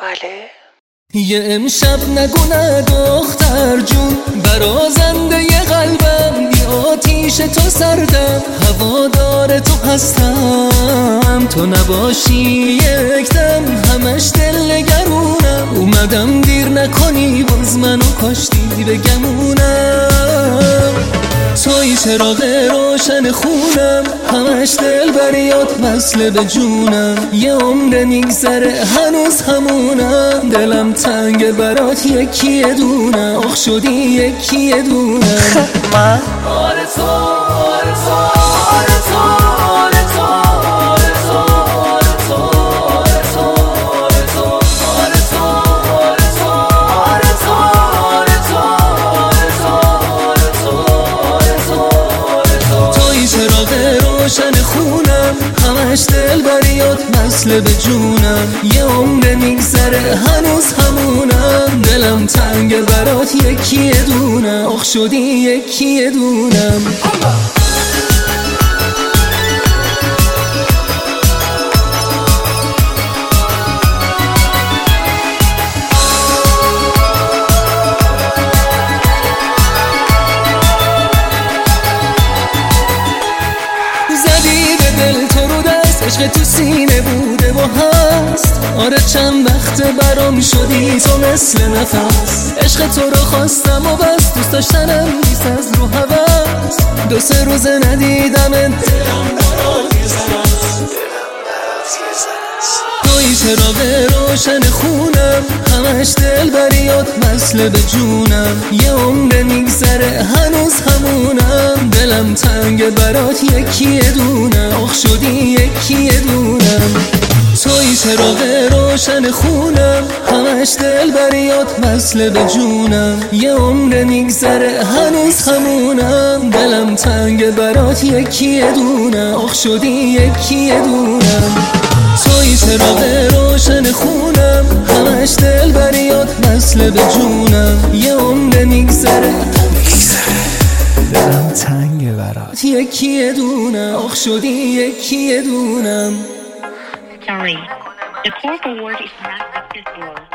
بله. یه امشب نگونه دختر جون، برازنده ی قلبم، بی آتیش تو سردم، هوادار تو هستم، تو نباشی یک دم همش دل نگرونم، اومدم دیر نکنی باز منو کاشتی بگمونم، توی چراغ روشن خونم، همش دل بریات وصله به جونم، یه عمر میگذره هنوز همونم، دلم تنگ برات یکی دونم، آخ شدی یکی دونم. من آره تو آره تو آره تو آره تو آره تو آره تو آره تو آره تو آره تو آره تو آره تو آره تو آره تو توی چراغ روشن خونم، همش دل بریات وصله به جونم، یه عمر میگذره هنوز همونم، دلم تنگ برات یکی دونم، آخ شدی یکی دونم. زدی به دل تو رو دست، عشق تو سینه بوده و هست، آره چند وقت برام شدی تو مثل نفس، عشق تو رو خواستم و بس، دوست داشتنم نیست از رو هوس، دو سه روز ندیدم دلم برات یه زن توی چراغ روشن خونم، همش دل بریات وصله به جونم، یه عمر میگذره هنوز همونم، دلم تنگ برات یکی دونم، آخ شدی یکی دونم. توی چراغ روشن خونم، همش دل بریات وصله به جونم، یه عمر میگذره هنوز همونم، دلم تنگ برات یکی دونم، آخ شدی یکی دونم. توی چراغ روشن خونم، همش دل بریات وصله به جونم، یه عمر میگذره دلم تنگ برات یکی دونم، آخ شدی یکی دونم. Sorry, the call forward is not acceptable.